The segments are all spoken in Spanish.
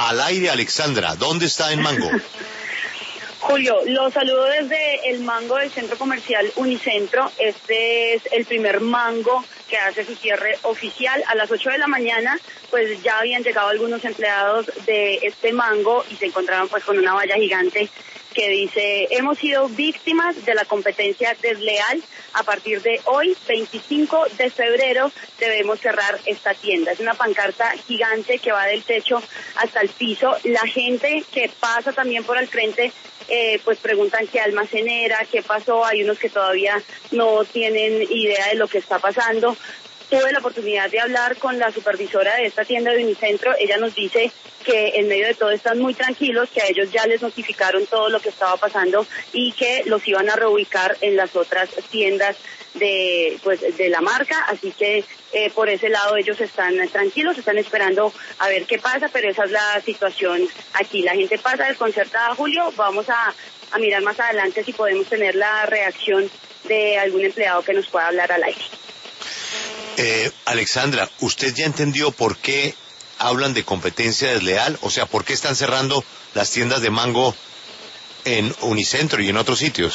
Al aire, Alexandra, ¿dónde está en Mango? Julio, los saludo desde el Mango del Centro Comercial Unicentro. Este es el primer Mango que hace su cierre oficial. A las 8 de la mañana, pues ya habían llegado algunos empleados de este Mango y se encontraban pues con una valla gigante que dice: hemos sido víctimas de la competencia desleal. A partir de hoy, 25 de febrero, debemos cerrar esta tienda. Es una pancarta gigante que va del techo hasta el piso. La gente que pasa también por el frente, pues preguntan qué almacenera, qué pasó. Hay unos que todavía no tienen idea de lo que está pasando. Tuve la oportunidad de hablar con la supervisora de esta tienda de Unicentro. Ella nos dice que en medio de todo están muy tranquilos, que a ellos ya les notificaron todo lo que estaba pasando y que los iban a reubicar en las otras tiendas de la marca. Así que por ese lado ellos están tranquilos, están esperando a ver qué pasa, pero esa es la situación aquí. La gente pasa desconcertada, Julio. Vamos a mirar más adelante si podemos tener la reacción de algún empleado que nos pueda hablar al aire. Alexandra, ¿usted ya entendió por qué hablan de competencia desleal? O sea, ¿por qué están cerrando las tiendas de Mango en Unicentro y en otros sitios?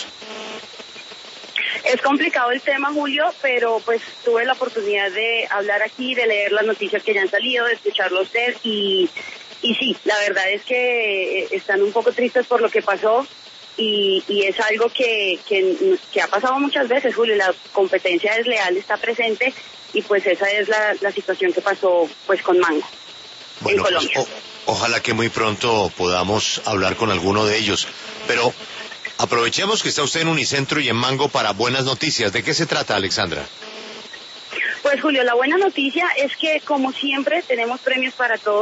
Es complicado el tema, Julio, pero pues tuve la oportunidad de hablar aquí, de leer las noticias que ya han salido, de escucharlo a usted y sí, la verdad es que están un poco tristes por lo que pasó. Y es algo que ha pasado muchas veces, Julio. La competencia desleal está presente y pues esa es la situación que pasó pues con Mango en Colombia. Pues, ojalá que muy pronto podamos hablar con alguno de ellos, pero aprovechemos que está usted en Unicentro y en Mango para buenas noticias. ¿De qué se trata, Alexandra? Pues Julio, la buena noticia es que como siempre tenemos premios para todos.